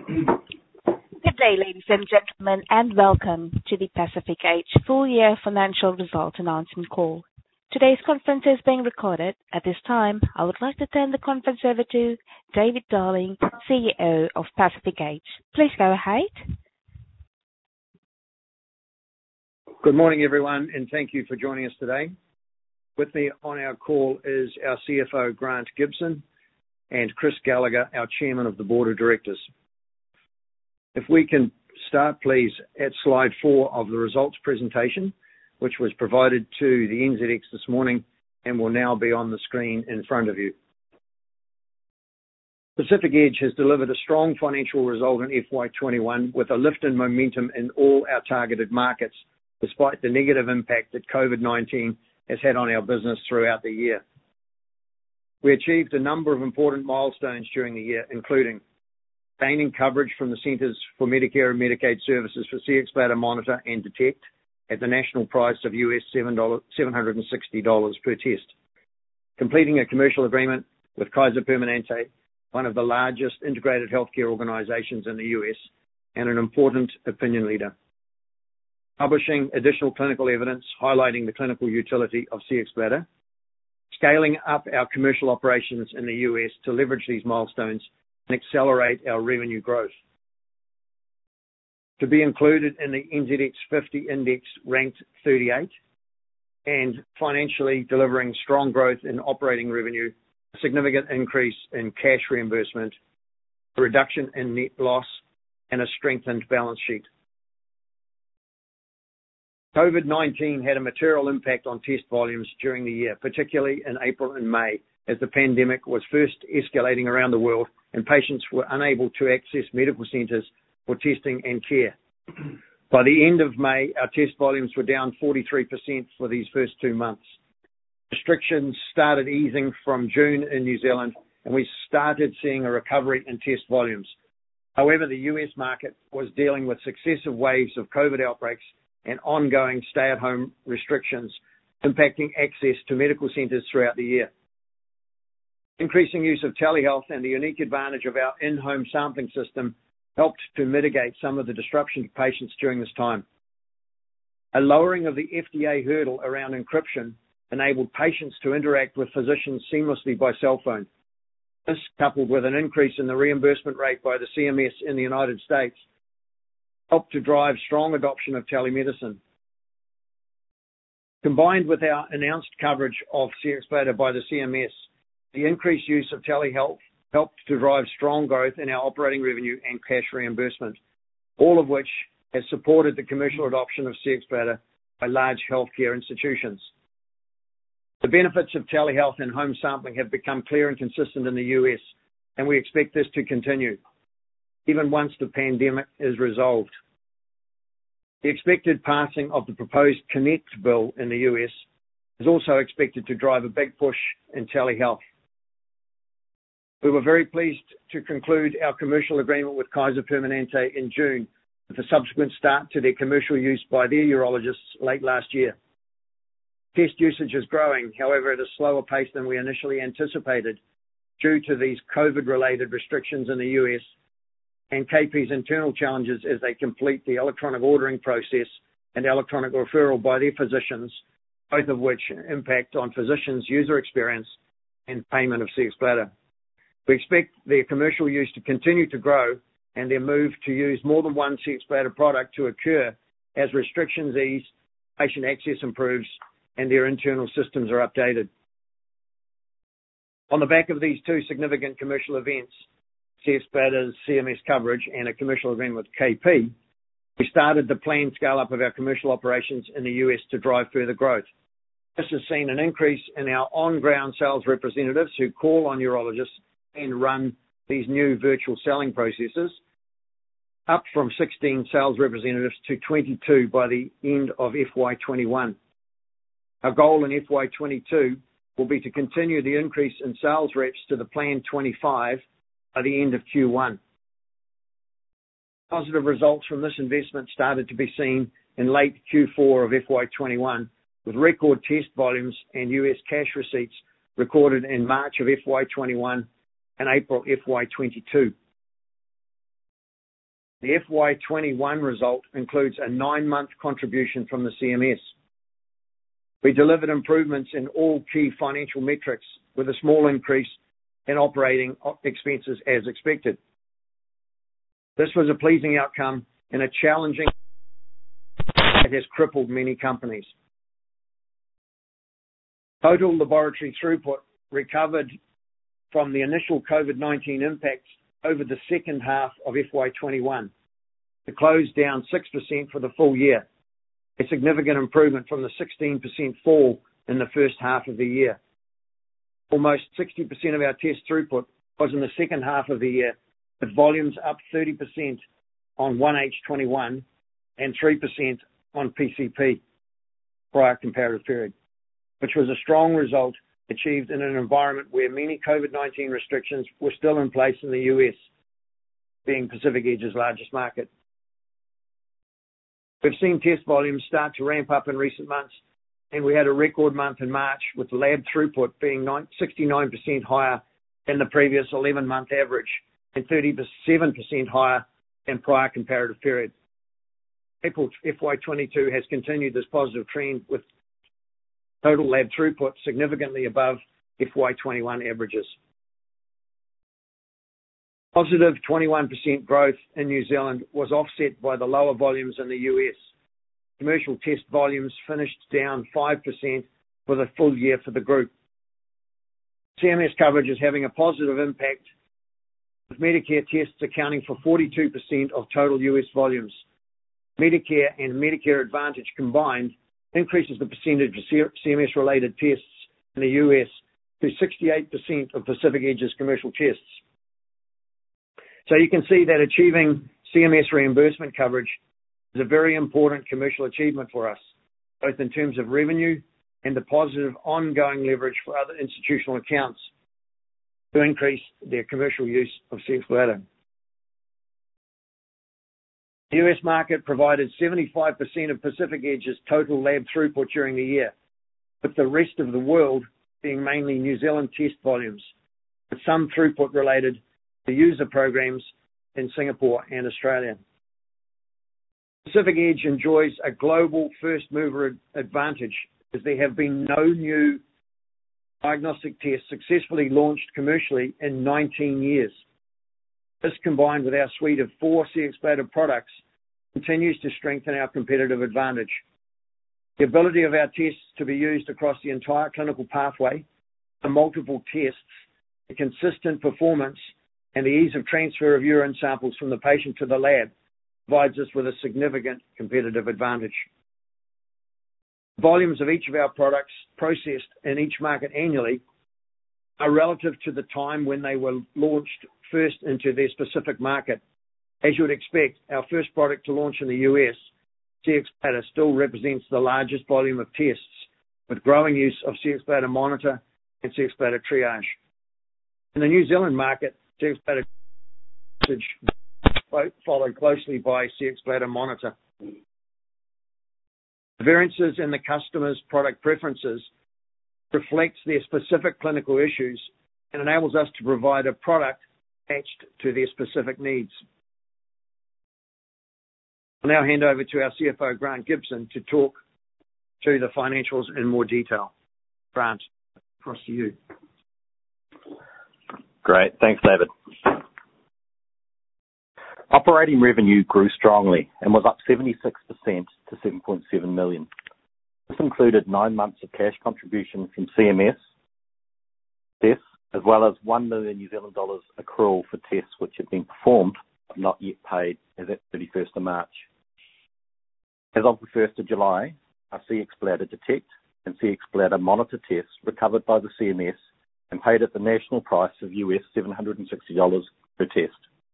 Good day, ladies and gentlemen, and welcome to the Pacific Edge full year financial results announcement call. Today's conference is being recorded. At this time, I would like to turn the conference over to David Darling, CEO of Pacific Edge. Please go ahead. Good morning, everyone, and thank you for joining us today. With me on our call is our CFO, Grant Gibson, and Chris Gallagher, our Chairman of the Board of Directors. If we can start, please, at slide 4 of the results presentation, which was provided to the NZX this morning and will now be on the screen in front of you. Pacific Edge has delivered a strong financial result in FY21 with a lift in momentum in all our targeted markets, despite the negative impact that COVID-19 has had on our business throughout the year. We achieved a number of important milestones during the year, including gaining coverage from the Centers for Medicare and Medicaid Services for Cxbladder Monitor and Detect at the national price of $760 per test, completing a commercial agreement with Kaiser Permanente, one of the largest integrated healthcare organizations in the US and an important opinion leader, publishing additional clinical evidence highlighting the clinical utility of Cxbladder, scaling up our commercial operations in the US to leverage these milestones and accelerate our revenue growth, to be included in the NZX 50 Index ranked 38, and financially delivering strong growth in operating revenue, a significant increase in cash reimbursement, a reduction in net loss, and a strengthened balance sheet. COVID-19 had a material impact on test volumes during the year, particularly in April and May, as the pandemic was first escalating around the world and patients were unable to access medical centres for testing and care. By the end of May, our test volumes were down 43% for these first 2 months. Restrictions started easing from June in New Zealand, and we started seeing a recovery in test volumes. However, the US market was dealing with successive waves of COVID outbreaks and ongoing stay-at-home restrictions, impacting access to medical centres throughout the year. Increasing use of telehealth and the unique advantage of our in-home sampling system helped to mitigate some of the disruption to patients during this time. A lowering of the FDA hurdle around encryption enabled patients to interact with physicians seamlessly by cell phone. This, coupled with an increase in the reimbursement rate by the CMS in the United States, helped to drive strong adoption of telemedicine. Combined with our announced coverage of Cxbladder by the CMS, the increased use of telehealth helped to drive strong growth in our operating revenue and cash reimbursement, all of which has supported the commercial adoption of Cxbladder by large healthcare institutions. The benefits of telehealth and home sampling have become clear and consistent in the US, and we expect this to continue, even once the pandemic is resolved. The expected passing of the proposed Connect bill in the US is also expected to drive a big push in telehealth. We were very pleased to conclude our commercial agreement with Kaiser Permanente in June, with a subsequent start to their commercial use by their urologists late last year. Test usage is growing, however, at a slower pace than we initially anticipated due to these COVID-related restrictions in the US and KP's internal challenges as they complete the electronic ordering process and electronic referral by their physicians, both of which impact on physicians' user experience and payment of Cxbladder. We expect their commercial use to continue to grow and their move to use more than one Cxbladder product to occur as restrictions ease, patient access improves, and their internal systems are updated. On the back of these 2 significant commercial events, Cxbladder's CMS coverage and a commercial agreement with KP, we started the planned scale-up of our commercial operations in the US to drive further growth. This has seen an increase in our on-ground sales representatives who call on urologists and run these new virtual selling processes, up from 16 sales representatives to 22 by the end of FY21. Our goal in FY22 will be to continue the increase in sales reps to the planned 25 by the end of Q1. Positive results from this investment started to be seen in late Q4 of FY21, with record test volumes and US cash receipts recorded in March of FY21 and April FY22. The FY21 result includes a 9-month contribution from the CMS. We delivered improvements in all key financial metrics with a small increase in operating expenses as expected. This was a pleasing outcome in a challenging that has crippled many companies. Total laboratory throughput recovered from the initial COVID-19 impacts over the second half of FY21 to close down 6% for the full year, a significant improvement from the 16% fall in the first half of the year. Almost 60% of our test throughput was in the second half of the year, with volumes up 30% on 1H21 and 3% on PCP, prior comparative period, which was a strong result achieved in an environment where many COVID-19 restrictions were still in place in the US, being Pacific Edge's largest market. We've seen test volumes start to ramp up in recent months, and we had a record month in March with lab throughput being 69% higher than the previous 11-month average and 37% higher than prior comparative period. April FY22 has continued this positive trend with total lab throughput significantly above FY21 averages. Positive 21% growth in New Zealand was offset by the lower volumes in the US. Commercial test volumes finished down 5% for the full year for the group. CMS coverage is having a positive impact, with Medicare tests accounting for 42% of total US volumes. Medicare and Medicare Advantage combined increases the percentage of CMS-related tests in the US to 68% of Pacific Edge's commercial tests. So you can see that achieving CMS reimbursement coverage is a very important commercial achievement for us, both in terms of revenue and the positive ongoing leverage for other institutional accounts to increase their commercial use of Cxbladder. The US market provided 75% of Pacific Edge's total lab throughput during the year, with the rest of the world being mainly New Zealand test volumes, with some throughput related to user programs in Singapore and Australia. Pacific Edge enjoys a global first mover advantage as there have been no new diagnostic tests successfully launched commercially in 19 years. This, combined with our suite of 4 Cxbladder products, continues to strengthen our competitive advantage. The ability of our tests to be used across the entire clinical pathway, the multiple tests, the consistent performance, and the ease of transfer of urine samples from the patient to the lab provides us with a significant competitive advantage. Volumes of each of our products processed in each market annually are relative to the time when they were launched first into their specific market. As you would expect, our first product to launch in the US, Cxbladder, still represents the largest volume of tests, with growing use of Cxbladder Monitor and Cxbladder Triage. In the New Zealand market, Cxbladder followed closely by Cxbladder Monitor. Variances in the customer's product preferences reflects their specific clinical issues and enables us to provide a product matched to their specific needs. I'll now hand over to our CFO, Grant Gibson, to talk through the financials in more detail. Grant, across to you. Great. Thanks, David. Operating revenue grew strongly and was up 76% to 7.7 million. This included 9 months of cash contribution from CMS tests, as well as 1 million New Zealand dollars accrual for tests which had been performed but not yet paid as at 31st of March. As of the 1st of July, our Cxbladder Detect and Cxbladder Monitor tests recovered by the CMS and paid at the national price of US $760 per test.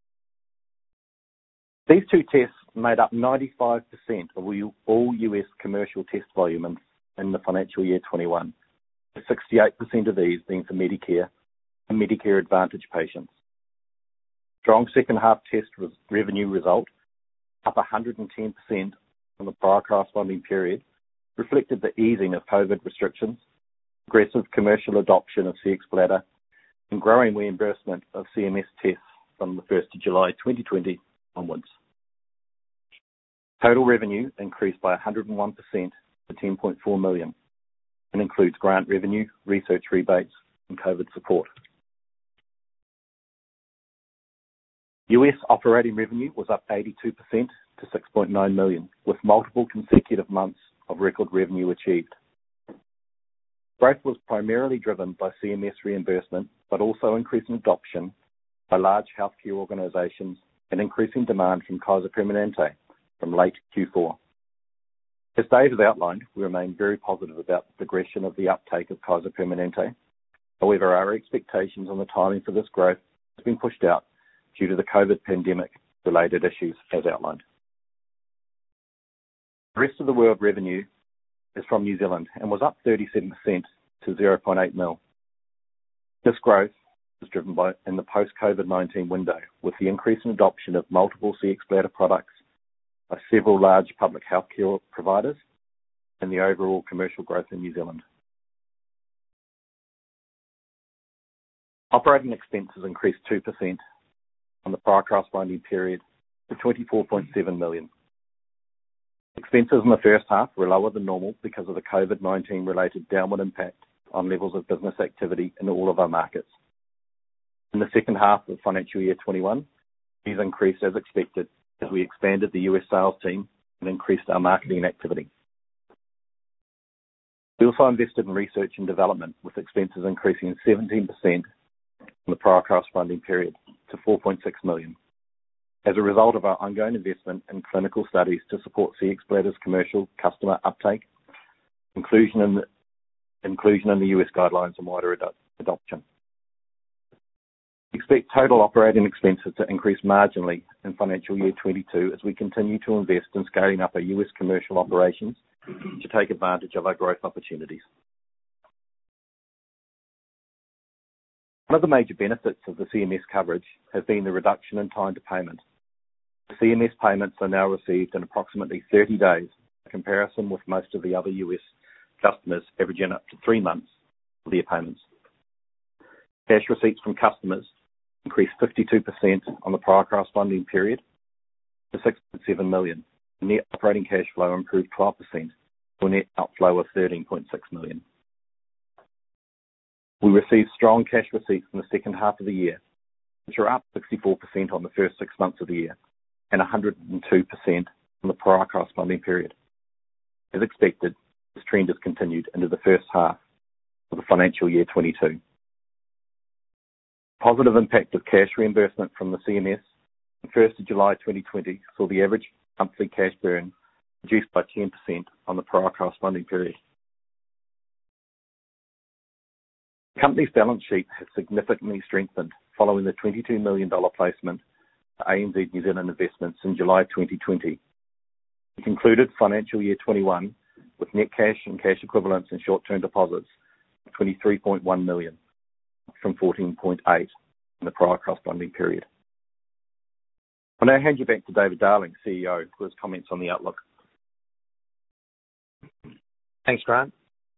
These 2 tests made up 95% of all US commercial test volume in the financial year 21, with 68% of these being for Medicare and Medicare Advantage patients. Strong second half test revenue result, up 110% from the prior corresponding period, reflected the easing of COVID restrictions, aggressive commercial adoption of Cxbladder, and growing reimbursement of CMS tests from the 1st of July 2020 onwards. Total revenue increased by 101% to 10.4 million and includes grant revenue, research rebates, and COVID support. US operating revenue was up 82% to 6.9 million, with multiple consecutive months of record revenue achieved. Growth was primarily driven by CMS reimbursement, but also increasing adoption by large healthcare organizations and increasing demand from Kaiser Permanente from late Q4. As Dave has outlined, we remain very positive about the progression of the uptake of Kaiser Permanente. However, our expectations on the timing for this growth has been pushed out due to the COVID pandemic-related issues as outlined. The rest of the world revenue is from New Zealand and was up 37% to 0.8 mil. This growth was driven by in the post-COVID-19 window with the increase in adoption of multiple Cxbladder products by several large public healthcare providers and the overall commercial growth in New Zealand. Operating expenses increased 2% on the prior corresponding period to 24.7 million. Expenses in the first half were lower than normal because of the COVID-19 related downward impact on levels of business activity in all of our markets. In the second half of financial year 21, these increased as expected as we expanded the US sales team and increased our marketing activity. We also invested in research and development, with expenses increasing 17% from the prior corresponding period to 4.6 million. As a result of our ongoing investment in clinical studies to support Cxbladder's commercial customer uptake, inclusion in the US guidelines and wider adoption. We expect total operating expenses to increase marginally in financial year 22 as we continue to invest in scaling up our US commercial operations to take advantage of our growth opportunities. One of the major benefits of the CMS coverage has been the reduction in time to payment. The CMS payments are now received in approximately 30 days, in comparison with most of the other US customers averaging up to 3 months for their payments. Cash receipts from customers increased 52% on the prior corresponding period to 6.7 million. Net operating cash flow improved 12% to a net outflow of 13.6 million. We received strong cash receipts in the second half of the year, which are up 64% on the first 6 months of the year and 102% on the prior corresponding period. As expected, this trend has continued into the first half of the financial year 22. Positive impact of cash reimbursement from the CMS on 1st of July 2020 saw the average monthly cash burn reduced by 10% on the prior corresponding period. The company's balance sheet has significantly strengthened following the $22 million placement to ANZ New Zealand Investments in July 2020. We concluded financial year 21 with net cash and cash equivalents and short-term deposits of 23.1 million from 14.8 in the prior corresponding period. I'll now hand you back to David Darling, CEO, for his comments on the outlook. Thanks, Grant.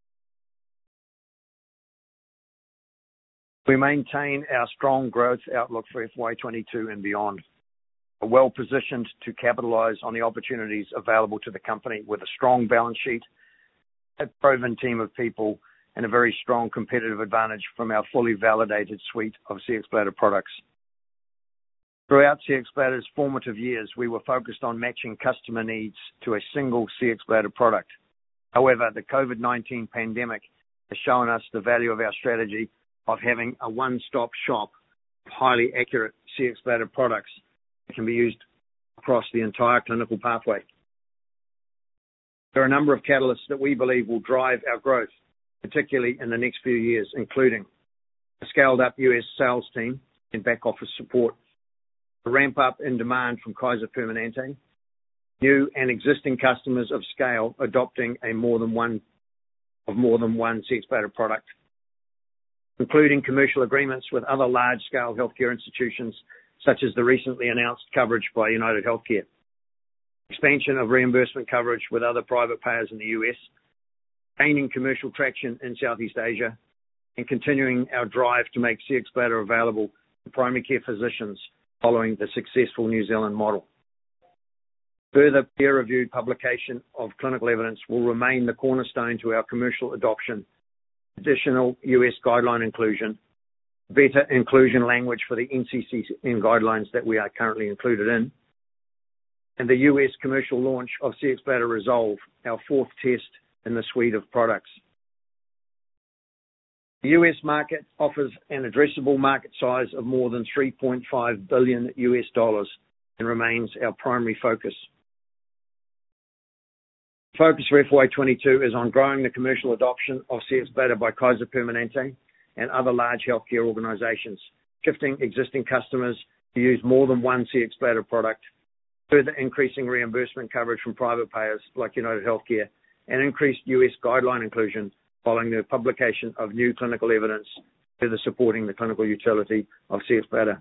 We maintain our strong growth outlook for FY22 and beyond. We're well positioned to capitalize on the opportunities available to the company with a strong balance sheet, a proven team of people, and a very strong competitive advantage from our fully validated suite of Cxbladder products. Throughout Cxbladder's formative years, we were focused on matching customer needs to a single Cxbladder product. However, the COVID-19 pandemic has shown us the value of our strategy of having a one-stop shop of highly accurate Cxbladder products that can be used across the entire clinical pathway. There are a number of catalysts that we believe will drive our growth, particularly in the next few years, including a scaled-up US sales team and back-office support, a ramp-up in demand from Kaiser Permanente, new and existing customers of scale adopting more than one Cxbladder product, including commercial agreements with other large-scale healthcare institutions, such as the recently announced coverage by United Healthcare, expansion of reimbursement coverage with other private payers in the US, gaining commercial traction in Southeast Asia, and continuing our drive to make Cxbladder available to primary care physicians following the successful New Zealand model. Further peer-reviewed publication of clinical evidence will remain the cornerstone to our commercial adoption. Additional US guideline inclusion, better inclusion language for the NCCN guidelines that we are currently included in, and the US commercial launch of Cxbladder Resolve, our fourth test in the suite of products. The US market offers an addressable market size of more than $3.5 billion and remains our primary focus. Focus for FY22 is on growing the commercial adoption of Cxbladder by Kaiser Permanente and other large healthcare organizations, shifting existing customers to use more than one Cxbladder product, further increasing reimbursement coverage from private payers like United Healthcare, and increased US guideline inclusion following the publication of new clinical evidence further supporting the clinical utility of Cxbladder.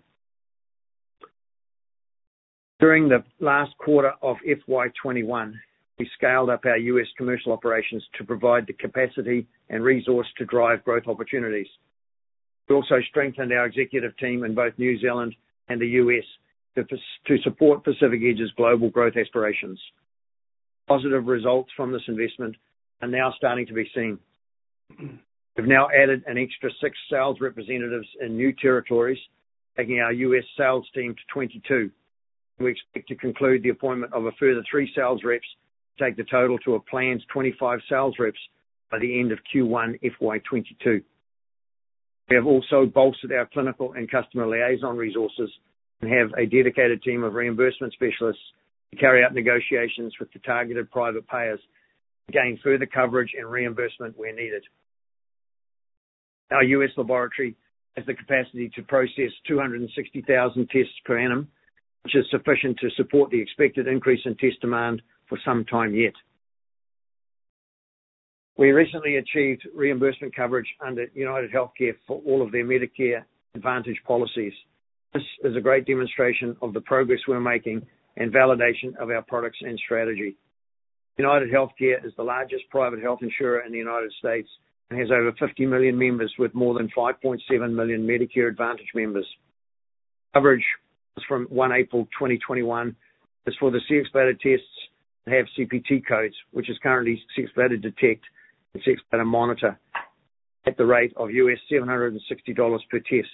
During the last quarter of FY21, we scaled up our US commercial operations to provide the capacity and resource to drive growth opportunities. We also strengthened our executive team in both New Zealand and the US to support Pacific Edge's global growth aspirations. Positive results from this investment are now starting to be seen. We've now added an extra 6 sales representatives in new territories, taking our US sales team to 22. We expect to conclude the appointment of a further 3 sales reps, take the total to a planned 25 sales reps by the end of Q1 FY22. We have also bolstered our clinical and customer liaison resources and have a dedicated team of reimbursement specialists to carry out negotiations with the targeted private payers to gain further coverage and reimbursement where needed. Our US laboratory has the capacity to process 260,000 tests per annum, which is sufficient to support the expected increase in test demand for some time yet. We recently achieved reimbursement coverage under United Healthcare for all of their Medicare Advantage policies. This is a great demonstration of the progress we're making and validation of our products and strategy. United Healthcare is the largest private health insurer in the United States and has over 50 million members with more than 5.7 million Medicare Advantage members. Coverage was from 1 April 2021 is for the Cxbladder tests that have CPT codes, which is currently Cxbladder Detect and Cxbladder Monitor at the rate of US $760 per test.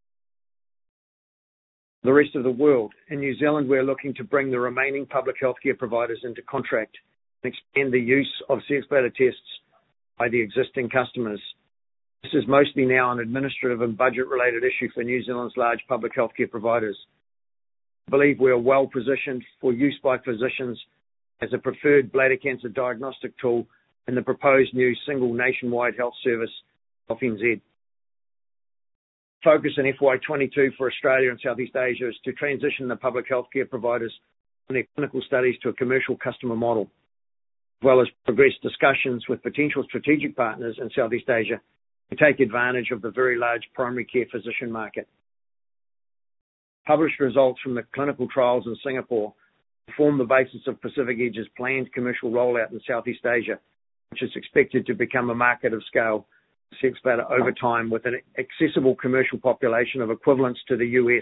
The rest of the world. In New Zealand, we're looking to bring the remaining public healthcare providers into contract and expand the use of Cxbladder tests by the existing customers. This is mostly now an administrative and budget-related issue for New Zealand's large public healthcare providers. I believe we are well positioned for use by physicians as a preferred bladder cancer diagnostic tool in the proposed new single nationwide health service of NZ. Focus in FY22 for Australia and Southeast Asia is to transition the public healthcare providers from their clinical studies to a commercial customer model, as well as progress discussions with potential strategic partners in Southeast Asia to take advantage of the very large primary care physician market. Published results from the clinical trials in Singapore form the basis of Pacific Edge's planned commercial rollout in Southeast Asia, which is expected to become a market of scale Cxbladder over time with an accessible commercial population of equivalence to the US.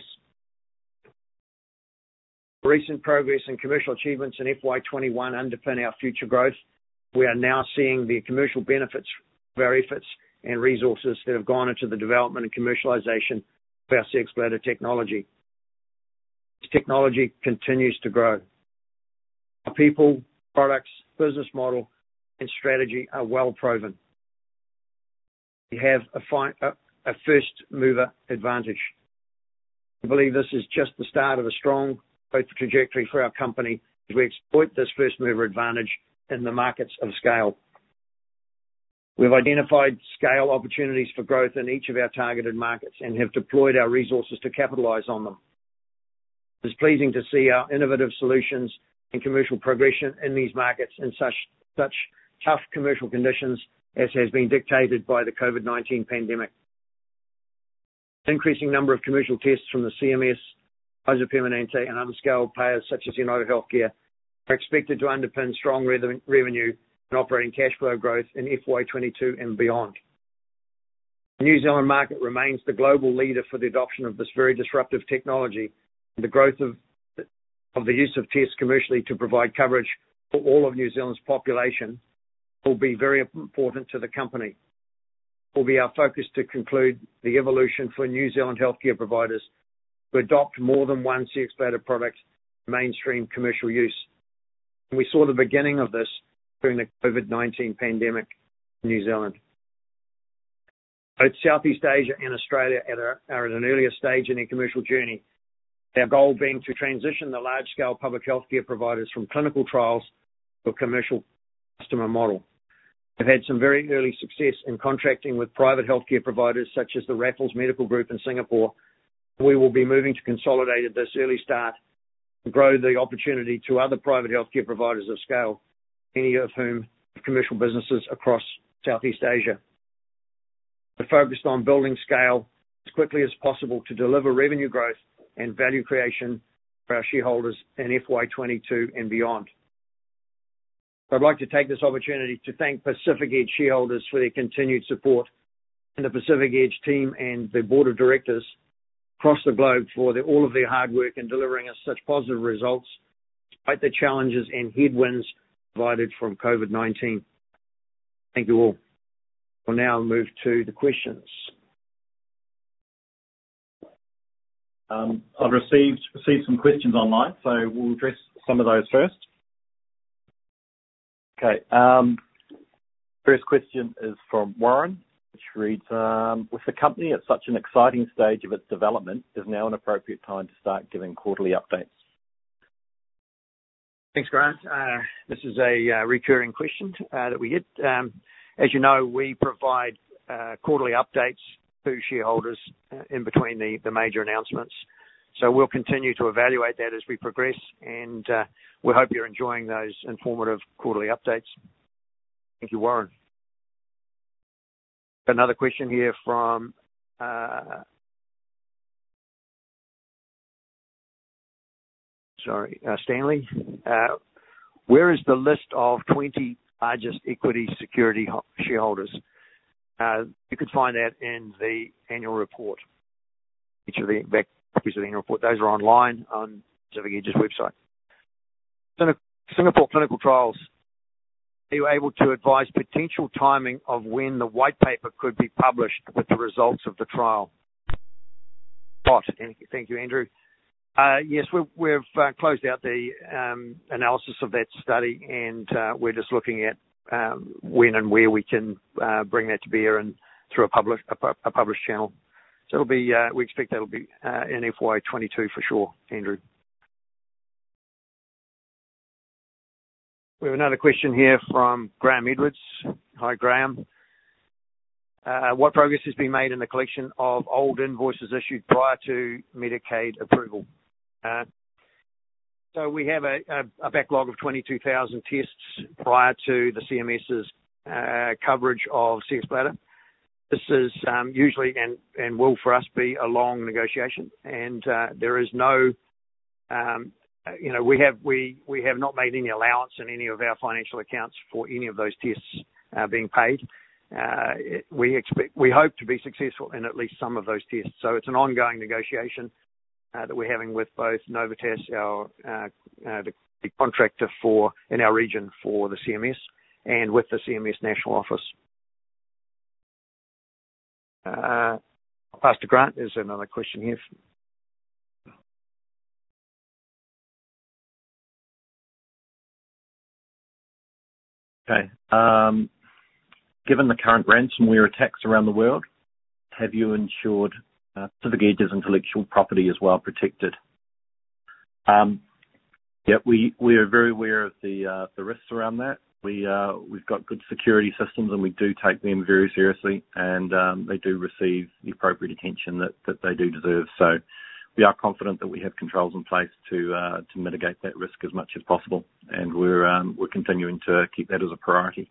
Recent progress and commercial achievements in FY21 underpin our future growth. We are now seeing the commercial benefits of our efforts and resources that have gone into the development and commercialization of our Cxbladder technology. This technology continues to grow. Our people, products, business model, and strategy are well proven. We have a first mover advantage. We believe this is just the start of a strong growth trajectory for our company as we exploit this first mover advantage in the markets of scale. We've identified scale opportunities for growth in each of our targeted markets and have deployed our resources to capitalize on them. It's pleasing to see our innovative solutions and commercial progression in these markets in such tough commercial conditions as has been dictated by the COVID-19 pandemic. An increasing number of commercial tests from the CMS, Kaiser Permanente, and other scale payers such as United Healthcare are expected to underpin strong revenue and operating cash flow growth in FY22 and beyond. The New Zealand market remains the global leader for the adoption of this very disruptive technology, and the growth of of the use of tests commercially to provide coverage for all of New Zealand's population will be very important to the company. It will be our focus to conclude the evolution for New Zealand healthcare providers to adopt more than one Cxbladder product in mainstream commercial use. And we saw the beginning of this during the COVID-19 pandemic in New Zealand. Both Southeast Asia and Australia are at an earlier stage in their commercial journey, our goal being to transition the large-scale public healthcare providers from clinical trials to a commercial customer model. We've had some very early success in contracting with private healthcare providers such as the Raffles Medical Group in Singapore. We will be moving to consolidate at this early start and grow the opportunity to other private healthcare providers of scale, many of whom have commercial businesses across Southeast Asia. We're focused on building scale as quickly as possible to deliver revenue growth and value creation for our shareholders in FY22 and beyond. I'd like to take this opportunity to thank Pacific Edge shareholders for their continued support, and the Pacific Edge team and the board of directors across the globe for all of their hard work in delivering us such positive results despite the challenges and headwinds provided from COVID-19. Thank you all. We'll now move to the questions. I've received some questions online, so we'll address some of those first. Okay. First question is from Warren, which reads, with the company at such an exciting stage of its development, is now an appropriate time to start giving quarterly updates? Thanks, Grant. This is a recurring question that we get. As you know, we provide quarterly updates to shareholders in between the major announcements. So we'll continue to evaluate that as we progress, and we hope you're enjoying those informative quarterly updates. Thank you, Warren. Another question here from Stanley. Where is the list of 20 largest equity security shareholders? You could find that in the annual report. Each of the copies of the annual report, those are online on Pacific Edge's website. Singapore Clinical Trials, are you able to advise potential timing of when the white paper could be published with the results of the trial? Thank you, Andrew. Yes, we've closed out the analysis of that study, and we're just looking at when and where we can bring that to bear and through a published channel. So it'll be we expect that'll be in FY22 for sure, Andrew. We have another question here from Graham Edwards. Hi, Graham. What progress has been made in the collection of old invoices issued prior to Medicaid approval? So we have a backlog of 22,000 tests prior to the CMS's coverage of Cxbladder. This is usually and will for us be a long negotiation, and there is no, we have not made any allowance in any of our financial accounts for any of those tests being paid. We hope to be successful in at least some of those tests. So it's an ongoing negotiation that we're having with both Novitas, the contractor in our region for the CMS, and with the CMS National Office. I'll pass to Grant. There's another question here. Okay. Given the current ransomware attacks around the world, have you ensured Pacific Edge's intellectual property is well protected? Yeah, we are very aware of the risks around that. We've got good security systems, and we do take them very seriously, and they do receive the appropriate attention that they do deserve. So we are confident that we have controls in place to mitigate that risk as much as possible, and we're continuing to keep that as a priority.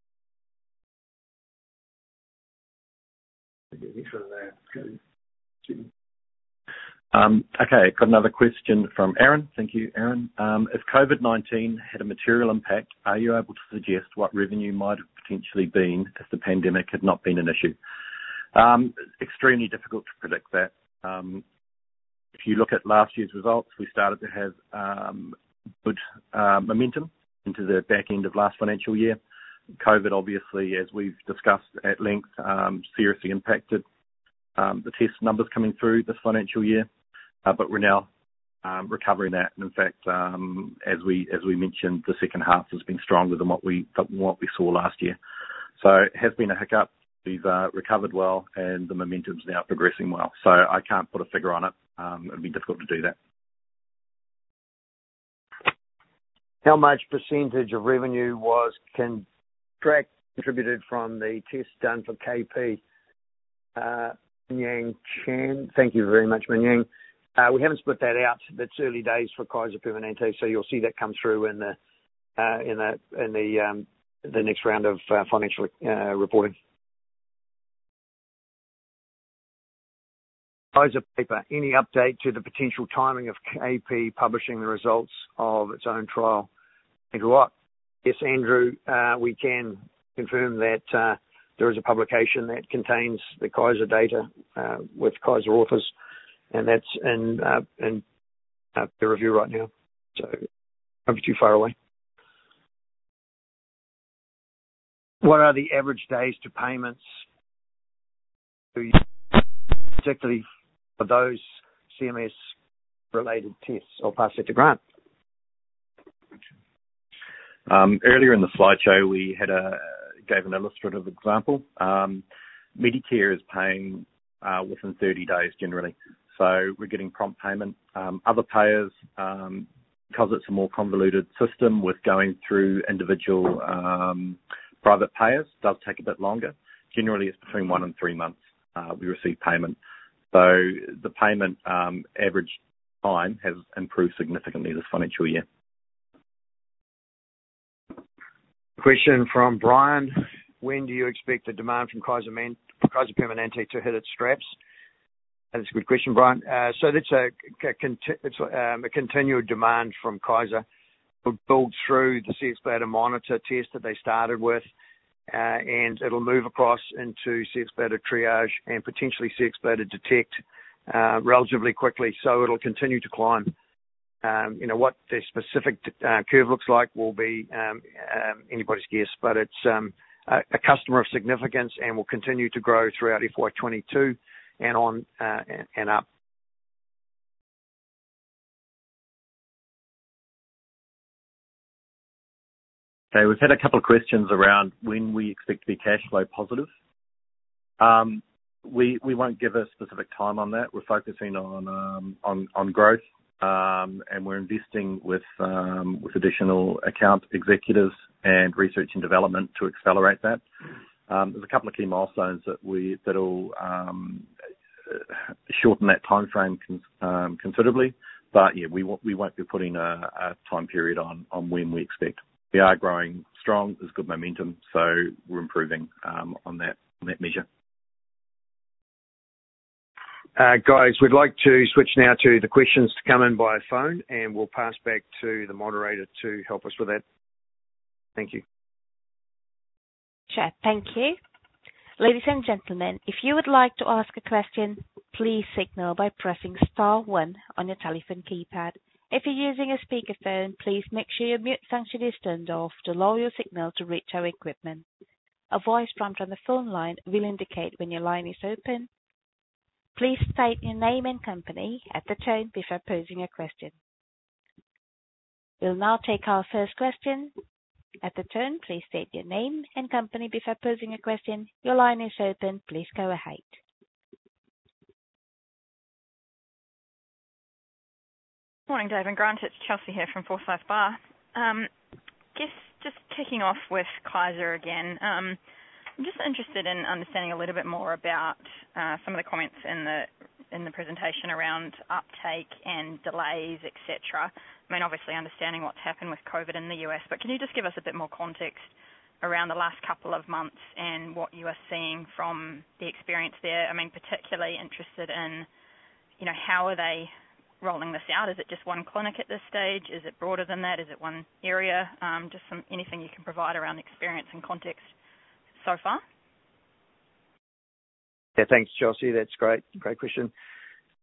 Okay, got another question from Aaron. Thank you, Aaron. If COVID-19 had a material impact, are you able to suggest what revenue might have potentially been if the pandemic had not been an issue? Extremely difficult to predict that. If you look at last year's results, we started to have good momentum into the back end of last financial year. COVID, obviously, as we've discussed at length, seriously impacted the test numbers coming through this financial year, but we're now recovering that. And in fact, as we mentioned, the second half has been stronger than what we saw last year. So it has been a hiccup. We've recovered well, and the momentum's now progressing well. So I can't put a figure on it. It'd be difficult to do that. How much percentage of revenue was contributed from the test done for KP? Yang Chan, thank you very much, Minyang. We haven't split that out. It's early days for Kaiser Permanente, so you'll see that come through in the next round of financial reporting. Kaiser paper, any update to the potential timing of KP publishing the results of its own trial? Andrew Watt. Yes, Andrew, we can confirm that there is a publication that contains the Kaiser data with Kaiser authors, and that's in peer review right now. So don't be too far away. What are the average days to payments, particularly for those CMS-related tests? I'll pass it to Grant. Earlier in the slideshow, we gave an illustrative example. Medicare is paying within 30 days generally, so we're getting prompt payment. Other payers, because it's a more convoluted system with going through individual private payers, does take a bit longer. Generally, it's between 1 and 3 months we receive payment. So the payment average time has improved significantly this financial year. Question from Brian. When do you expect the demand from Kaiser Permanente to hit its straps? That's a good question, Brian. So that's a continued demand from Kaiser. It'll build through the Cxbladder Monitor test that they started with, and it'll move across into Cxbladder Triage and potentially Cxbladder Detect relatively quickly. So it'll continue to climb. What the specific curve looks like will be anybody's guess, but it's a customer of significance and will continue to grow throughout FY22 and on and up. Okay, we've had a couple of questions around when we expect to be cash flow positive. We won't give a specific time on that. We're focusing on growth, and we're investing with additional account executives and research and development to accelerate that. There's a couple of key milestones that'll shorten that time frame considerably, but yeah, we won't be putting a time period on when we expect. We are growing strong. There's good momentum, so we're improving on that measure. Guys, we'd like to switch now to the questions to come in by phone, and we'll pass back to the moderator to help us with that. Thank you. Sure, thank you. Ladies and gentlemen, if you would like to ask a question, please signal by pressing star 1 on your telephone keypad. If you're using a speakerphone, please make sure your mute function is turned off to allow your signal to reach our equipment. A voice prompt on the phone line will indicate when your line is open. Please state your name and company at the tone before posing a question. We'll now take our first question. At the tone, please state your name and company before posing a question. Your line is open. Please go ahead. Morning, Dave and Grant. It's Chelsea here from Forsyth Barr. Guess just kicking off with Kaiser again. I'm just interested in understanding a little bit more about some of the comments in the presentation around uptake and delays, etc. I mean, obviously understanding what's happened with COVID in the US, but can you just give us a bit more context around the last couple of months and what you are seeing from the experience there? I mean, particularly interested in, how are they rolling this out? Is it just one clinic at this stage? Is it broader than that? Is it one area? Just anything you can provide around experience and context so far? Yeah, thanks, Chelsea. That's great. Great question.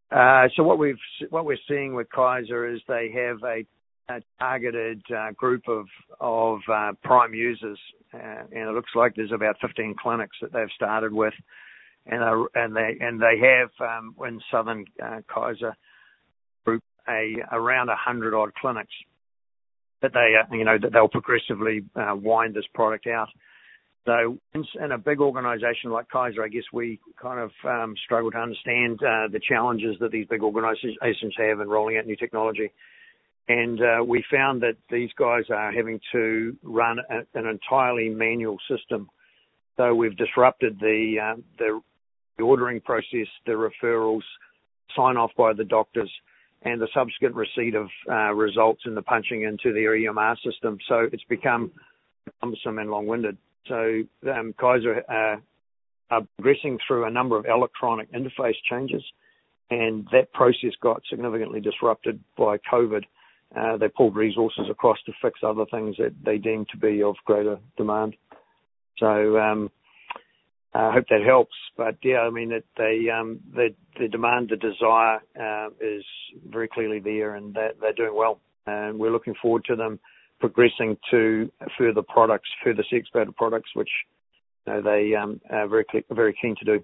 So what we're seeing with Kaiser is they have a targeted group of prime users, and it looks like there's about 15 clinics that they've started with, and they have in Southern Kaiser group around 100 odd clinics that that they'll progressively wind this product out. So in a big organisation like Kaiser, I guess we kind of struggle to understand the challenges that these big organisations have in rolling out new technology. And we found that these guys are having to run an entirely manual system. So we've disrupted the ordering process, the referrals, sign off by the doctors, and the subsequent receipt of results and the punching into their EMR system. So it's become cumbersome and long-winded. So Kaiser are progressing through a number of electronic interface changes, and that process got significantly disrupted by COVID. They pulled resources across to fix other things that they deemed to be of greater demand. So I hope that helps. But yeah, I mean, the demand, the desire is very clearly there, and they're doing well. And we're looking forward to them progressing to further Cxbladder products, which they are very keen to do.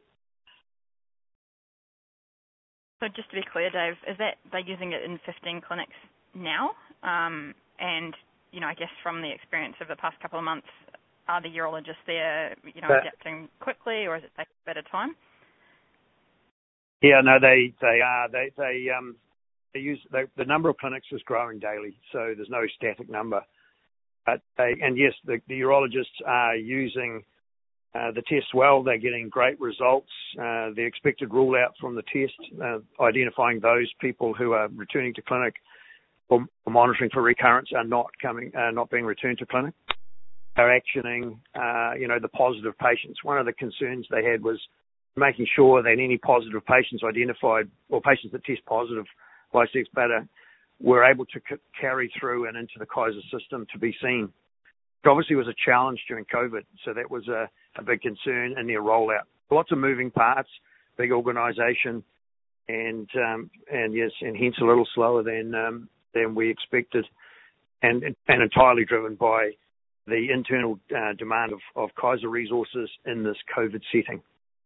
So just to be clear, Dave, is that they're using it in 15 clinics now? And, I guess from the experience of the past couple of months, are the urologists there, adapting quickly, or is it taking a bit of time? Yeah, no, they are. They use the number of clinics is growing daily, so there's no static number. But yes, the urologists are using the test well. They're getting great results. The expected rule out from the test, identifying those people who are returning to clinic for monitoring for recurrence are not being returned to clinic. They're actioning, the positive patients. One of the concerns they had was making sure that any positive patients identified, or patients that test positive by Cxbladder, were able to carry through and into the Kaiser system to be seen. It obviously was a challenge during COVID, so that was a big concern in their rollout. Lots of moving parts, big organisation, and hence a little slower than we expected, and entirely driven by the internal demand of Kaiser resources in this COVID setting.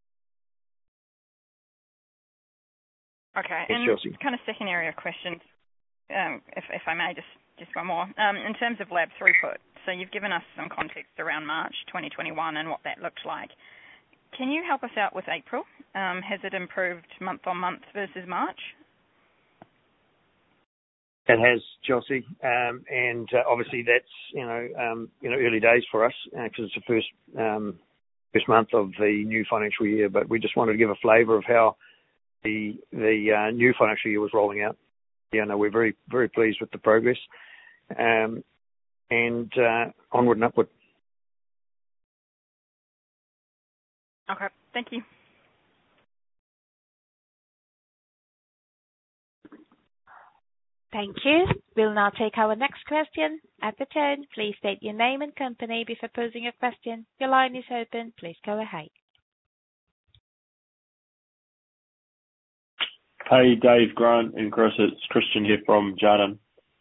Okay, yes, and Chelsea. Kind of second area of questions, if I may, just one more. In terms of lab throughput, so you've given us some context around March 2021 and what that looked like. Can you help us out with April? Has it improved month on month versus March? It has, Chelsea, and obviously that's early days for us because it's the first month of the new financial year. But we just wanted to give a flavour of how the new financial year was rolling out. Yeah, no, we're very, very pleased with the progress, and onward and upward. Okay, thank you. Thank you. We'll now take our next question. At the tone, please state your name and company before posing your question. Your line is open. Please go ahead. Hey, Dave, Grant, and Chris. It's Christian here from Jarden.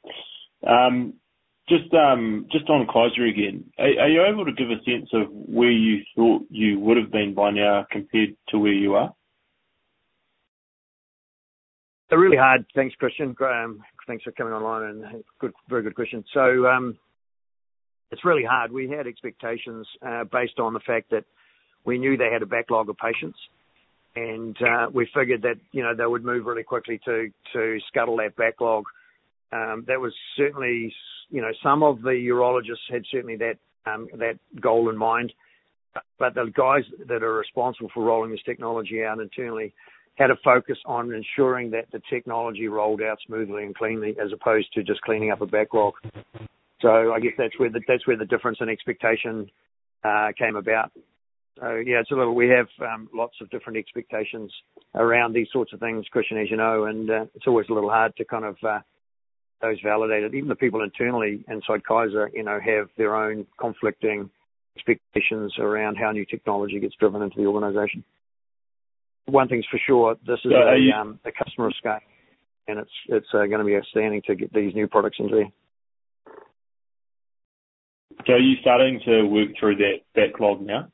Just on Kaiser again. Are you able to give a sense of where you thought you would have been by now compared to where you are? They're really hard. Thanks, Christian. Thanks for coming online, and very good question. So it's really hard. We had expectations based on the fact that we knew they had a backlog of patients, and we figured that they would move really quickly to scuttle that backlog. That was certainly some of the urologists had certainly that goal in mind, but the guys that are responsible for rolling this technology out internally had a focus on ensuring that the technology rolled out smoothly and cleanly, as opposed to just cleaning up a backlog. So I guess that's where the difference in expectation came about. So yeah, we have lots of different expectations around these sorts of things, Christian, as you know, and it's always a little hard to kind of those validated. Even the people internally inside Kaiser, have their own conflicting expectations around how new technology gets driven into the organisation. one thing's for sure, this is a customer of scale, and it's going to be outstanding to get these new products into there. So are you starting to work through that backlog now?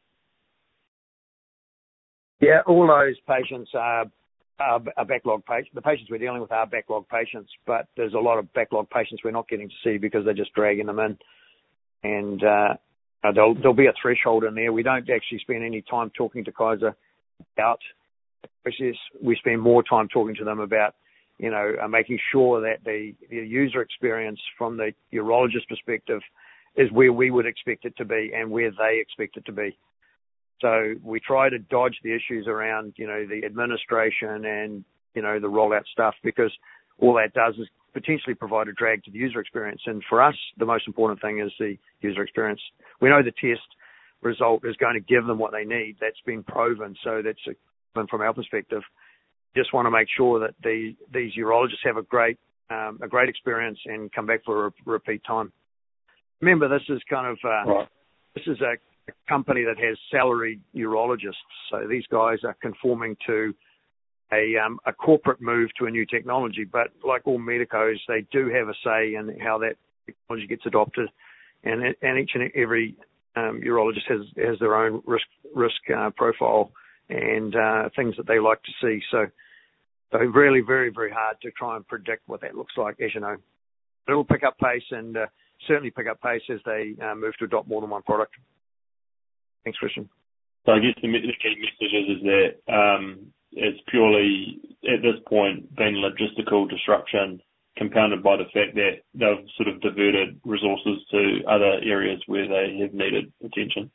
Yeah, all those patients are backlog patients. The patients we're dealing with are backlog patients, but there's a lot of backlog patients we're not getting to see because they're just dragging them in. And there'll be a threshold in there. We don't actually spend any time talking to Kaiser about the process. We spend more time talking to them about, making sure that the user experience from the urologist perspective is where we would expect it to be and where they expect it to be. So we try to dodge the issues around, the administration and, the rollout stuff, because all that does is potentially provide a drag to the user experience. And for us, the most important thing is the user experience. We know the test result is going to give them what they need. That's been proven. So that's from our perspective. Just want to make sure that these urologists have a great experience and come back for a repeat time. Remember, this is kind of this is a company that has salaried urologists. So these guys are conforming to a corporate move to a new technology. But like all medicos, they do have a say in how that technology gets adopted. And each and every urologist has their own risk profile and things that they like to see. So really very, very hard to try and predict what that looks like, as you know. But it'll pick up pace and certainly pick up pace as they move to adopt more than one product. Thanks, Christian. So I guess the key message is that it's purely, at this point, been logistical disruption compounded by the fact that they've sort of diverted resources to other areas where they have needed attention.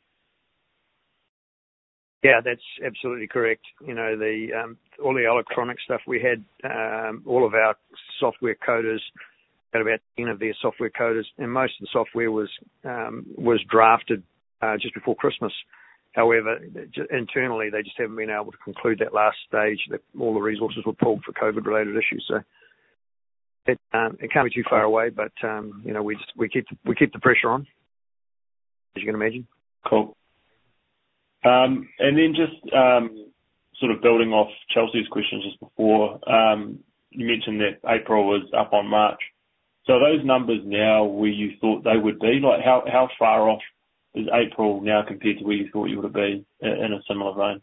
Yeah, that's absolutely correct. All the electronic stuff we had, all of our software coders, had about 10 of their software coders, and most of the software was drafted just before Christmas. However, internally, they just haven't been able to conclude that last stage, that all the resources were pulled for COVID-related issues. So it can't be too far away, but we keep the pressure on, as you can imagine. Cool. And then just sort of building off Chelsea's question just before, you mentioned that April was up on March. So are those numbers now where you thought they would be? Like how far off is April now compared to where you thought you would be in a similar vein?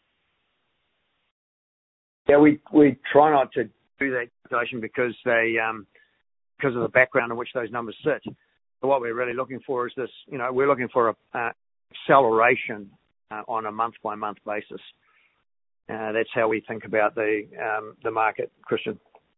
Yeah, we try not to do that calculation because of the background in which those numbers sit. So what we're really looking for is this. We're looking for a acceleration on a month-by-month basis. That's how we think about the market, Christian.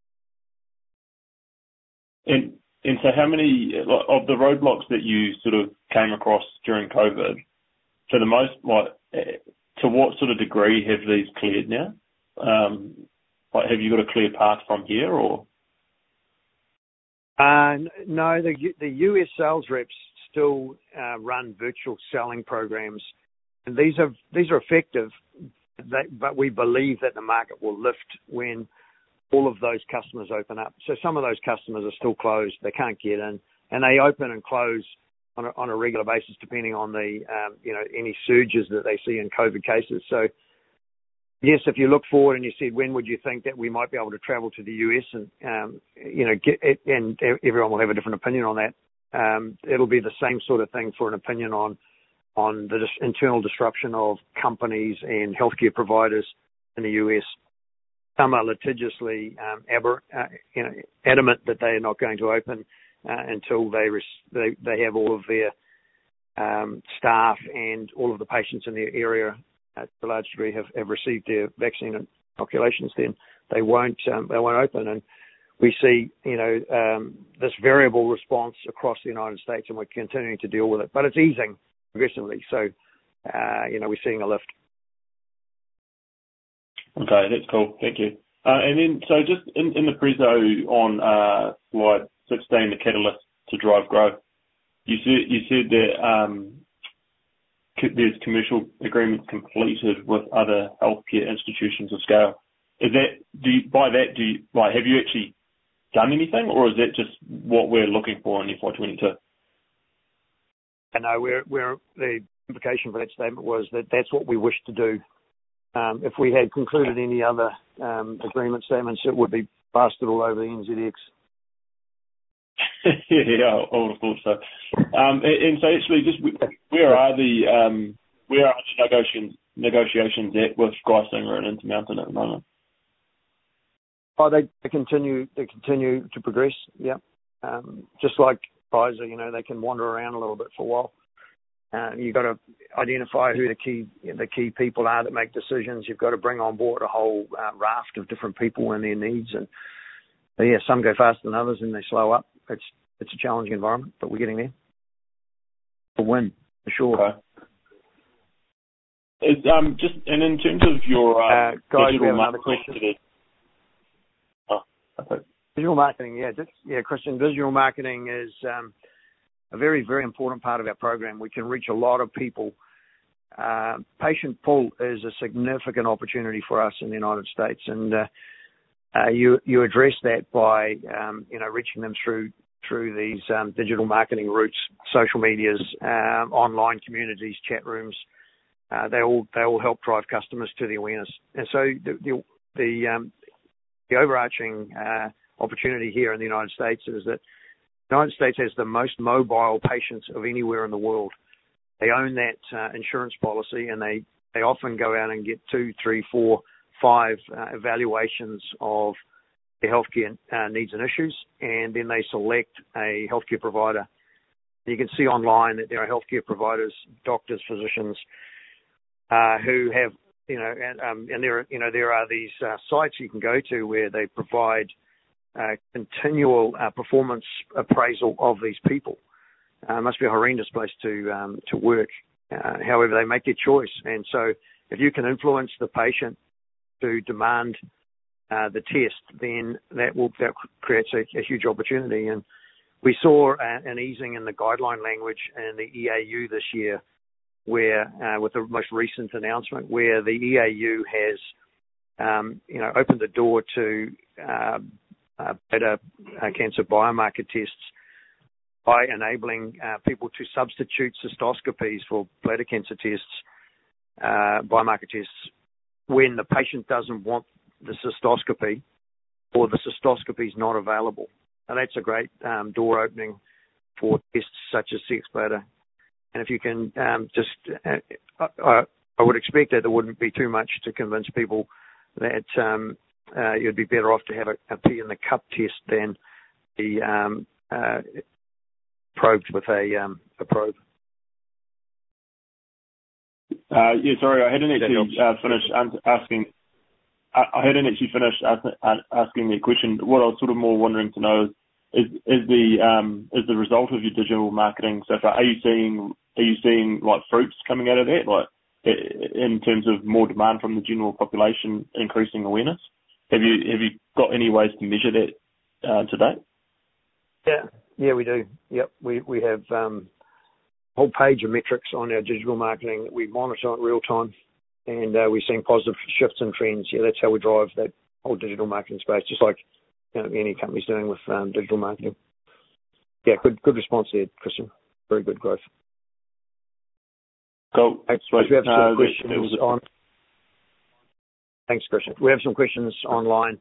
And so how many of the roadblocks that you sort of came across during COVID, for the most, to what sort of degree have these cleared now? Have you got a clear path from here, or? No, the US sales reps still run virtual selling programs, and these are effective. But we believe that the market will lift when all of those customers open up. So some of those customers are still closed; they can't get in, and they open and close on a regular basis, depending on the any surges that they see in COVID cases. So yes, if you look forward and you said, when would you think that we might be able to travel to the US, and and everyone will have a different opinion on that. It'll be the same sort of thing for an opinion on the internal disruption of companies and healthcare providers in the US. Some are litigiously adamant that they are not going to open until they have all of their staff and all of the patients in their area, to a large degree, have received their vaccine inoculations. Then they won't open, and we see this variable response across the United States, and we're continuing to deal with it. But it's easing progressively, so we're seeing a lift. Okay, that's cool. Thank you. And then, so just in the preso on slide 16, the catalyst to drive growth, you said that there's commercial agreements completed with other healthcare institutions of scale. Is that, have you actually done anything, or is that just what we're looking for in FY22? No, the implication for that statement was that that's what we wish to do. If we had concluded any other agreement statements, it would be plastered all over the NZX. Yeah, I would have thought so. And so actually, just where are the negotiations at with Geisinger and Intermountain at the moment? Oh, they continue to progress. Yeah, just like Kaiser, they can wander around a little bit for a while. You've got to identify who the key people are that make decisions. You've got to bring on board a whole raft of different people and their needs. And some go faster than others, and they slow up. It's a challenging environment, but we're getting there. We'll win for sure. Okay. And in terms of your guys, digital we have another marketing question. Okay. Digital marketing, Christian. Digital marketing is a very, very important part of our program. We can reach a lot of people. Patient pull is a significant opportunity for us in the United States, and you address that by reaching them through these digital marketing routes, social medias, online communities, chat rooms. They all help drive customers to the awareness. And so the overarching opportunity here in the United States is that the United States has the most mobile patients of anywhere in the world. They own that insurance policy, and they often go out and get 2, 3, 4, 5 evaluations of their healthcare needs and issues, and then they select a healthcare provider. You can see online that there are healthcare providers, doctors, physicians who have, and there are these sites you can go to where they provide continual performance appraisal of these people. It must be a horrendous place to work. However, they make their choice, and so if you can influence the patient to demand the test, then that creates a huge opportunity. And we saw an easing in the guideline language in the EAU this year, where with the most recent announcement, where the EAU has opened the door to better cancer biomarker tests by enabling people to substitute cystoscopies for bladder cancer tests, biomarker tests, when the patient doesn't want the cystoscopy or the cystoscopy is not available. Now, that's a great door opening for tests such as Cxbladder. And if you can I would expect that there wouldn't be too much to convince people that you'd be better off to have a pee in the cup test than be probed with a probe. Sorry, I hadn't actually finished asking. I hadn't actually finished asking the question. What I was sort of more wondering to know is the result of your digital marketing so far. Are you seeing like fruits coming out of that, like in terms of more demand from the general population, increasing awareness? Have you got any ways to measure that to date? Yeah, we do. Yep, we have a whole page of metrics on our digital marketing that we monitor in real time, and we're seeing positive shifts and trends. Yeah, that's how we drive that whole digital marketing space, just like any company's doing with digital marketing. Yeah, good response there, Christian. Very good growth. Cool. We have some questions on. Thanks, Christian. We have some questions online.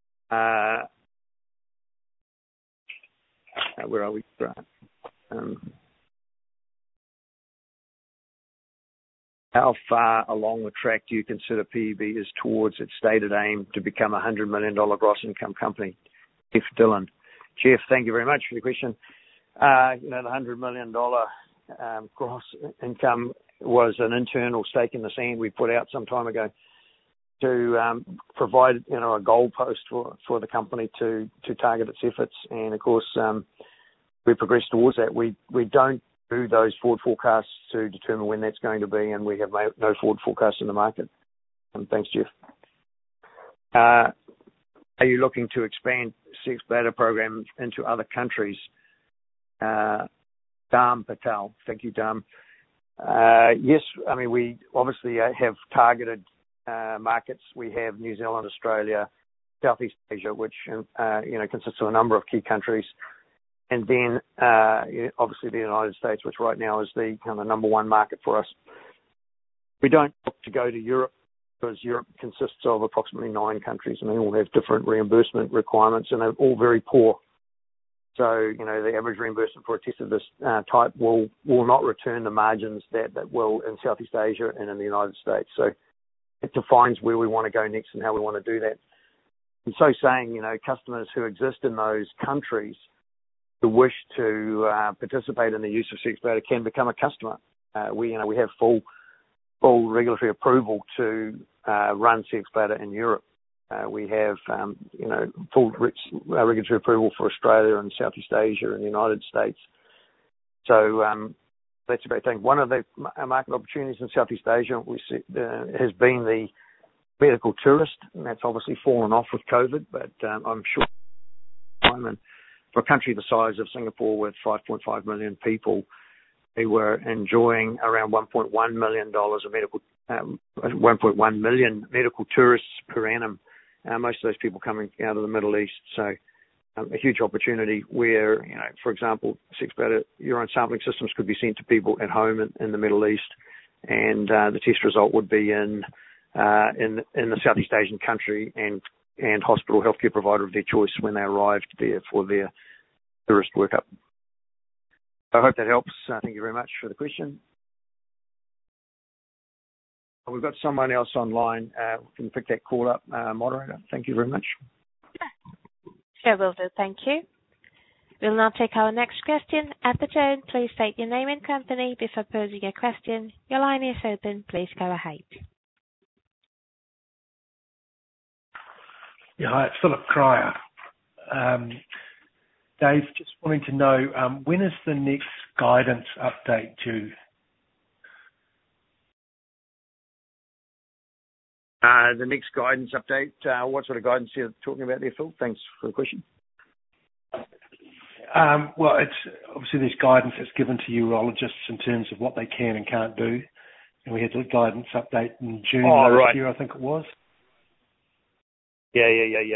Where are we? How far along the track do you consider PEB is towards its stated aim to become a $100 million gross income company? Jeff Dillon. Jeff, thank you very much for the question. The $100 million gross income was an internal stake in the sand we put out some time ago to provide a goalpost for the company to target its efforts. And of course, we progressed towards that. We don't do those forward forecasts to determine when that's going to be, and we have no forward forecasts in the market. Thanks, Jeff. Are you looking to expand Cxbladder program into other countries? Dam Patel. Thank you, Dam. Yes, I mean, we obviously have targeted markets. We have New Zealand, Australia, Southeast Asia, which consists of a number of key countries, and then obviously the United States, which right now is the kind of number one market for us. We don't look to go to Europe because Europe consists of approximately 9 countries, and they all have different reimbursement requirements, and they're all very poor. So, the average reimbursement for a test of this type will not return the margins that will in Southeast Asia and in the United States. So it defines where we want to go next and how we want to do that. And so saying, customers who exist in those countries who wish to participate in the use of Cxbladder can become a customer. We have full regulatory approval to run Cxbladder in Europe. We have, full regulatory approval for Australia and Southeast Asia and the United States. So that's a great thing. One of the market opportunities in Southeast Asia we see, has been the medical tourist, and that's obviously fallen off with COVID, but I'm sure for a country the size of Singapore with 5.5 million people, they were enjoying around $1.1 million of medical, 1.1 million medical tourists per annum. Most of those people coming out of the Middle East. So a huge opportunity where, for example, Cxbladder urine sampling systems could be sent to people at home in the Middle East, and the test result would be in the Southeast Asian country and hospital healthcare provider of their choice when they arrived there for their tourist workup. I hope that helps. Thank you very much for the question. We've got someone else online. We can pick that call up, moderator. Thank you very much. Sure, will do. Thank you. We'll now take our next question. At the tone, please state your name and company before posing a question. Your line is open. Please go ahead. Yeah, hi, it's Philip Cryer. Dave, just wanting to know, when is the next guidance update due? The next guidance update, what sort of guidance are you talking about there, Phil? Thanks for the question. Well, it's obviously there's guidance that's given to urologists in terms of what they can and can't do. And we had the guidance update in June last year, I think it was. Yeah.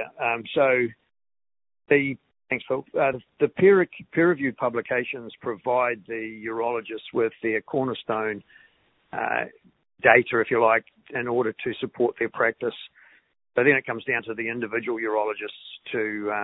Thanks, Phil. The peer-reviewed publications provide the urologists with their cornerstone data, if you like, in order to support their practice. But then it comes down to the individual urologists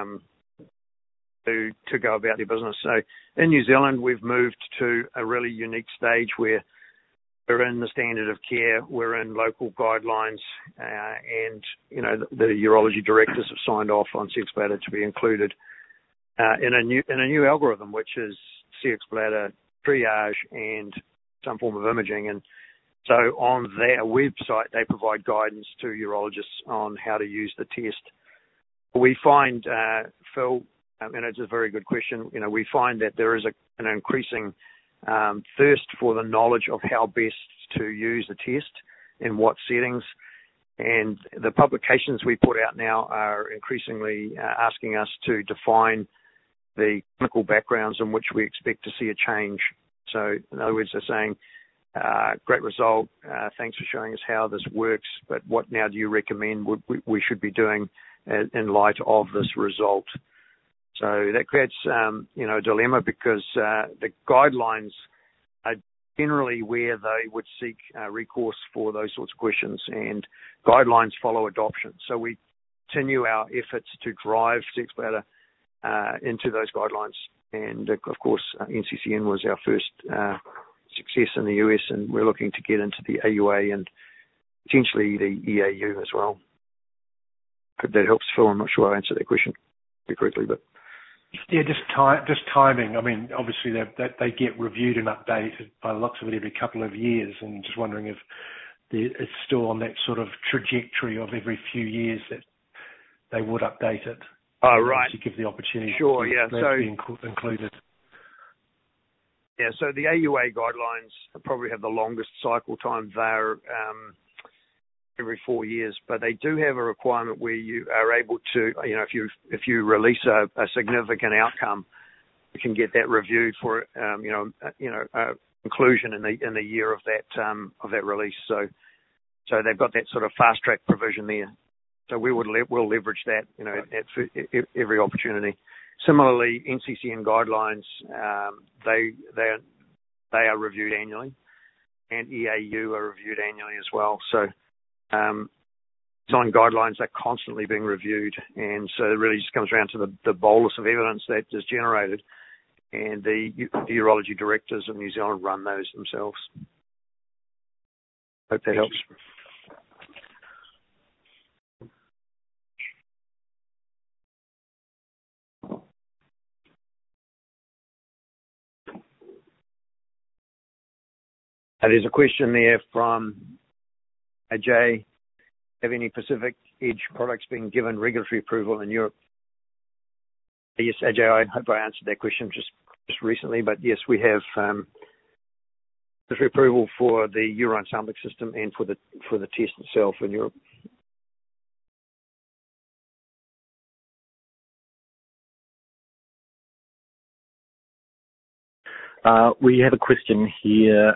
to go about their business. So in New Zealand, we've moved to a really unique stage where we're in the standard of care, we're in local guidelines, and the urology directors have signed off on Cxbladder to be included in a new algorithm, which is Cxbladder triage and some form of imaging. And so on their website, they provide guidance to urologists on how to use the test. We find, Phil, and it's a very good question, we find that there is an increasing thirst for the knowledge of how best to use the test in what settings. And the publications we put out now are increasingly asking us to define the clinical backgrounds in which we expect to see a change. So in other words, they're saying, great result, thanks for showing us how this works, but what now do you recommend we should be doing in light of this result? So that creates, a dilemma because the guidelines are generally where they would seek recourse for those sorts of questions, and guidelines follow adoption. So we continue our efforts to drive Cxbladder into those guidelines. And of course, NCCN was our first success in the US, and we're looking to get into the AUA and potentially the EAU as well. Hope that helps, Phil. I'm not sure I answered that question correctly, but yeah, just timing. I mean, obviously they get reviewed and updated by the looks of it every couple of years, and just wondering if it's still on that sort of trajectory of every few years that they would update it. Oh, right. To give the opportunity to be included. Yeah, so the AUA guidelines probably have the longest cycle time. They're every 4 years, but they do have a requirement where you are able to, if you release a significant outcome, you can get that reviewed for, inclusion in the year of that release. So they've got that sort of fast track provision there. So we'll leverage that, at every opportunity. Similarly, NCCN guidelines, they are reviewed annually, and EAU are reviewed annually as well. So design guidelines are constantly being reviewed, and so it really just comes around to the bolus of evidence that is generated, and the urology directors of New Zealand run those themselves. Hope that helps. There's a question there from Ajay. Have any Pacific Edge products been given regulatory approval in Europe? Yes, Ajay, I hope I answered that question just recently, but yes, we have regulatory approval for the urine sampling system and for the test itself in Europe. We have a question here.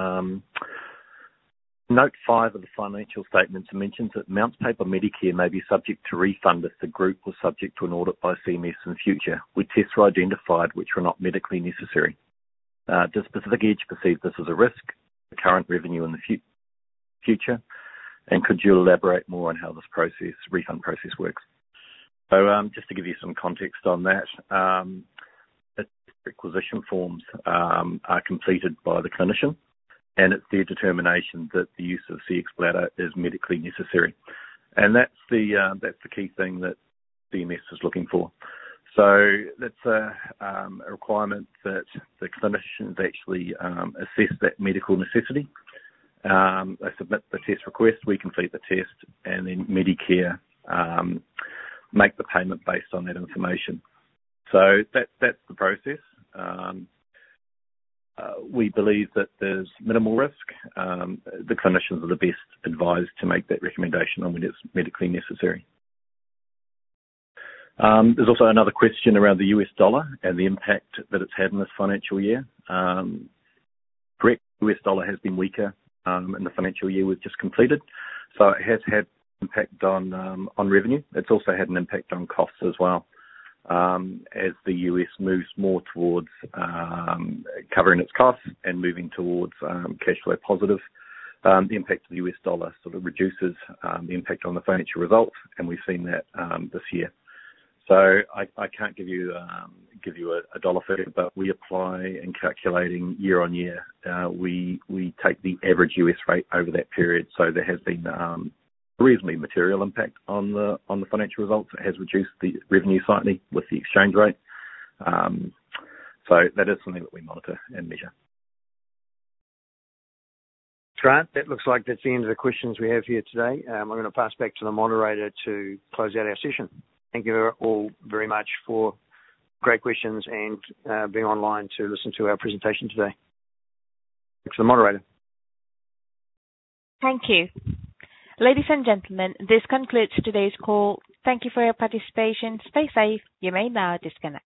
Note 5 of the financial statements mentions that Mounts Paper Medicare may be subject to refund if the group was subject to an audit by CMS in future, where tests were identified which were not medically necessary. Does Pacific Edge perceive this as a risk, the current revenue in the future? And could you elaborate more on how this refund process works? So just to give you some context on that, the requisition forms are completed by the clinician, and it's their determination that the use of Cxbladder is medically necessary. And that's the key thing that CMS is looking for. So that's a requirement that the clinicians actually assess that medical necessity. They submit the test request, we complete the test, and then Medicare make the payment based on that information. So that's the process. We believe that there's minimal risk. The clinicians are the best advised to make that recommendation on when it's medically necessary. There's also another question around the US dollar and the impact that it's had in this financial year. Correct, the US dollar has been weaker in the financial year we've just completed, so it has had impact on revenue. It's also had an impact on costs as well. As the US moves more towards covering its costs and moving towards cash flow positive, the impact of the US dollar sort of reduces the impact on the financial results, and we've seen that this year. So I can't give you a dollar figure, but we apply in calculating year on year. We take the average US rate over that period, so there has been reasonably material impact on the financial results. It has reduced the revenue slightly with the exchange rate. So that is something that we monitor and measure. Grant, that looks like that's the end of the questions we have here today. I'm going to pass back to the moderator to close out our session. Thank you all very much for great questions and being online to listen to our presentation today. Back to the moderator. Thank you. Ladies and gentlemen, this concludes today's call. Thank you for your participation. Stay safe. You may now disconnect.